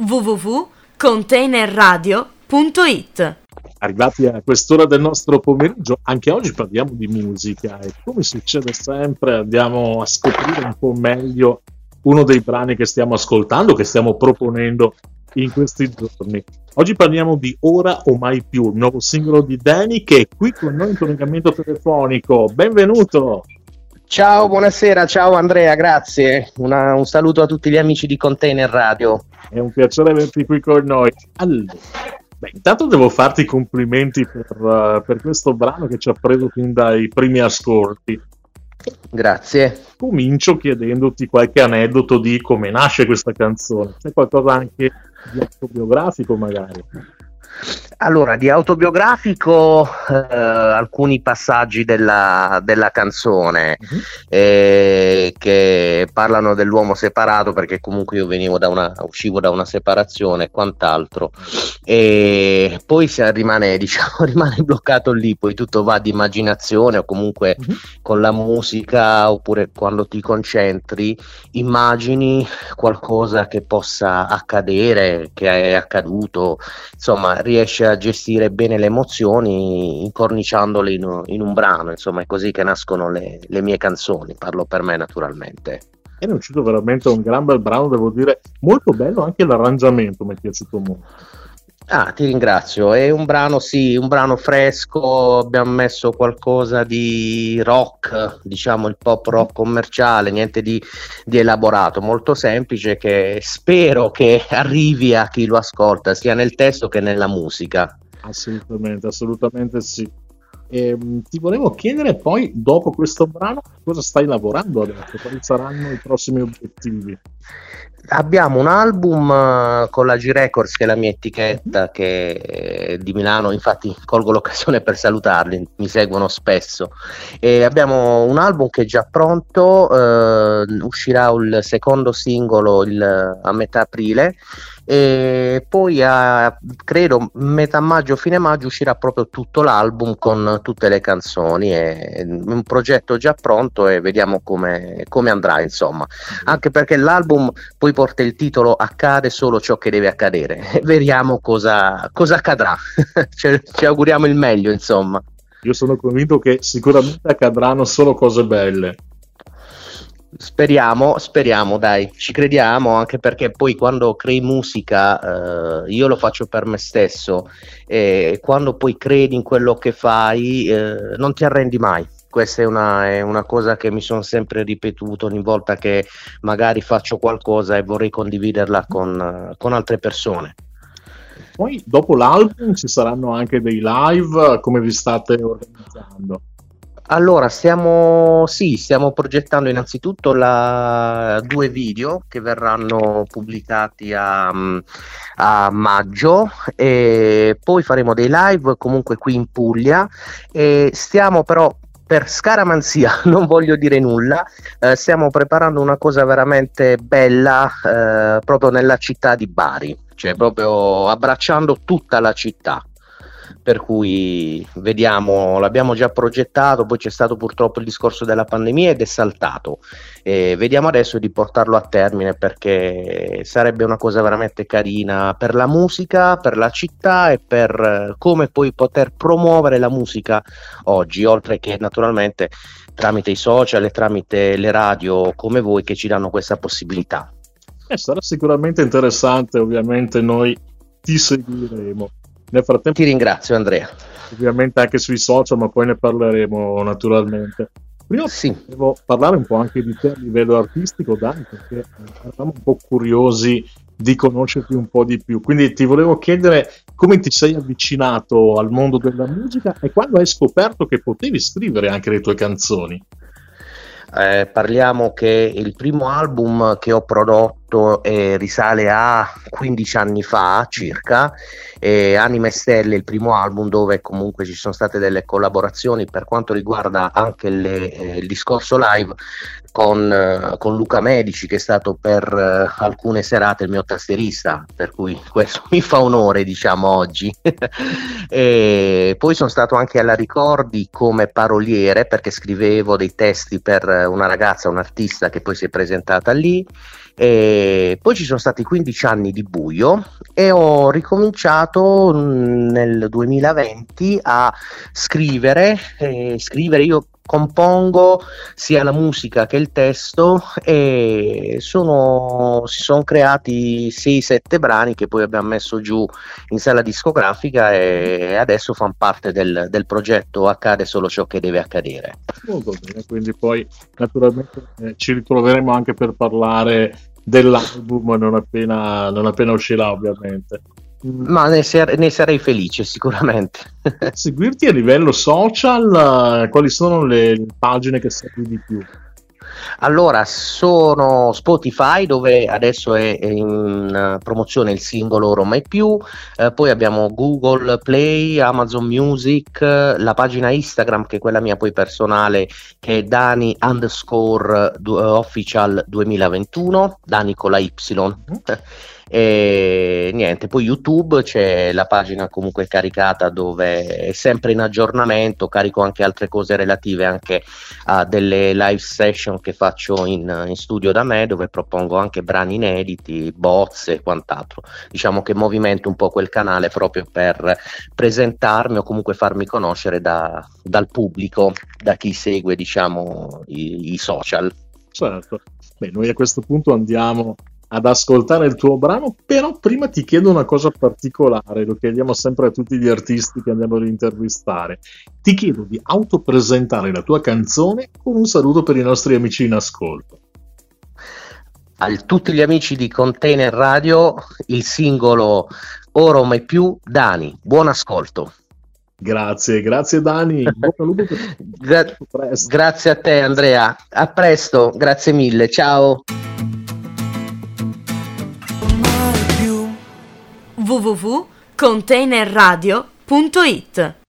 www.containerradio.it. Arrivati a quest'ora del nostro pomeriggio, anche oggi parliamo di musica e come succede sempre andiamo a scoprire un po' meglio uno dei brani che stiamo ascoltando, che stiamo proponendo in questi giorni. Oggi parliamo di Ora o Mai Più, il nuovo singolo di Danny che è qui con noi in collegamento telefonico. Benvenuto! Ciao, buonasera, ciao Andrea, grazie. Un saluto a tutti gli amici di Container Radio. È un piacere averti qui con noi. Allora, intanto devo farti i complimenti per questo brano che ci ha preso fin dai primi ascolti. Grazie. Comincio chiedendoti qualche aneddoto di come nasce questa canzone. C'è qualcosa anche di autobiografico magari? Allora, di autobiografico alcuni passaggi della canzone che parlano dell'uomo separato, perché comunque io uscivo da una separazione e quant'altro, e poi rimane bloccato lì, poi tutto va di immaginazione o comunque con la musica, oppure quando ti concentri immagini qualcosa che possa accadere, che è accaduto, insomma riesce a gestire bene le emozioni incorniciandole in un brano, insomma è così che nascono le mie canzoni, parlo per me naturalmente. È uscito veramente un gran bel brano, devo dire, molto bello, anche l'arrangiamento mi è piaciuto molto. Ah, ti ringrazio, è un brano fresco, abbiamo messo qualcosa di rock, diciamo il pop rock commerciale, niente di elaborato, molto semplice, che spero che arrivi a chi lo ascolta, sia nel testo che nella musica. Assolutamente sì. Ti volevo chiedere poi, dopo questo brano, cosa stai lavorando adesso? Quali saranno i prossimi obiettivi? Abbiamo un album con la G Records, che è la mia etichetta che è di Milano, infatti colgo l'occasione per salutarli, mi seguono spesso, e abbiamo un album che è già pronto, uscirà il secondo singolo a metà aprile, e poi credo metà maggio, fine maggio uscirà proprio tutto l'album con tutte le canzoni. È un progetto già pronto e vediamo come andrà, insomma, anche perché l'album poi porta il titolo Accade solo ciò che deve accadere. Vediamo cosa accadrà. ci auguriamo il meglio, insomma. Io sono convinto che sicuramente accadranno solo cose belle. Speriamo, dai, ci crediamo, anche perché poi quando crei musica, io lo faccio per me stesso, e quando poi credi in quello che fai, non ti arrendi mai. Questa è una cosa che mi sono sempre ripetuto ogni volta che magari faccio qualcosa e vorrei condividerla con altre persone. Poi dopo l'album ci saranno anche dei live, come vi state organizzando? Allora, stiamo progettando innanzitutto 2 video che verranno pubblicati a maggio, e poi faremo dei live comunque qui in Puglia, e stiamo però, per scaramanzia, non voglio dire nulla, stiamo preparando una cosa veramente bella proprio nella città di Bari, cioè proprio abbracciando tutta la città. Per cui vediamo, l'abbiamo già progettato, poi c'è stato purtroppo il discorso della pandemia ed è saltato, e vediamo adesso di portarlo a termine, perché sarebbe una cosa veramente carina per la musica, per la città e per come poi poter promuovere la musica oggi, oltre che naturalmente tramite i social e tramite le radio come voi che ci danno questa possibilità. Sarà sicuramente interessante, ovviamente noi ti seguiremo. Nel frattempo ti ringrazio, Andrea. Ovviamente anche sui social, ma poi ne parleremo naturalmente. Prima devo parlare un po' anche di te a livello artistico, Dani, perché eravamo un po' curiosi di conoscerti un po' di più. Quindi ti volevo chiedere come ti sei avvicinato al mondo della musica e quando hai scoperto che potevi scrivere anche le tue canzoni. Parliamo che il primo album che ho prodotto risale a 15 anni fa circa, Anime e Stelle, il primo album, dove comunque ci sono state delle collaborazioni per quanto riguarda anche il discorso live con Luca Medici, che è stato per alcune serate il mio tastierista, per cui questo mi fa onore, diciamo, oggi. E poi sono stato anche alla Ricordi come paroliere, perché scrivevo dei testi per una ragazza, un'artista che poi si è presentata lì. E poi ci sono stati 15 anni di buio e ho ricominciato nel 2020 a scrivere. Io compongo sia la musica che il testo e si sono creati 6-7 brani che poi abbiamo messo giù in sala discografica e adesso fanno parte del progetto Accade solo ciò che deve accadere. Molto bene, quindi poi naturalmente ci ritroveremo anche per parlare dell'album non appena uscirà, ovviamente. Ma ne sarei felice sicuramente. Seguirti a livello social, quali sono le pagine che segui di più? Allora, sono Spotify, dove adesso è in promozione il singolo Ora o Mai Più, poi abbiamo Google Play, Amazon Music, la pagina Instagram, che è quella mia poi personale, che è Dani_official 2021, Dani con la Y. E niente, poi YouTube c'è la pagina comunque caricata, dove è sempre in aggiornamento, carico anche altre cose relative anche a delle live session che faccio in studio da me, dove propongo anche brani inediti, bozze e quant'altro. Diciamo che movimento un po' quel canale proprio per presentarmi o comunque farmi conoscere dal pubblico, da chi segue, diciamo, i social. Certo. Beh, noi a questo punto andiamo ad ascoltare il tuo brano, però prima ti chiedo una cosa particolare, lo chiediamo sempre a tutti gli artisti che andiamo ad intervistare. Ti chiedo di autopresentare la tua canzone con un saluto per i nostri amici in ascolto. A tutti gli amici di Container Radio, il singolo Ora o Mai Più, Dani, buon ascolto. Grazie Dani, grazie a te Andrea, a presto, grazie mille, ciao. www.containerradio.it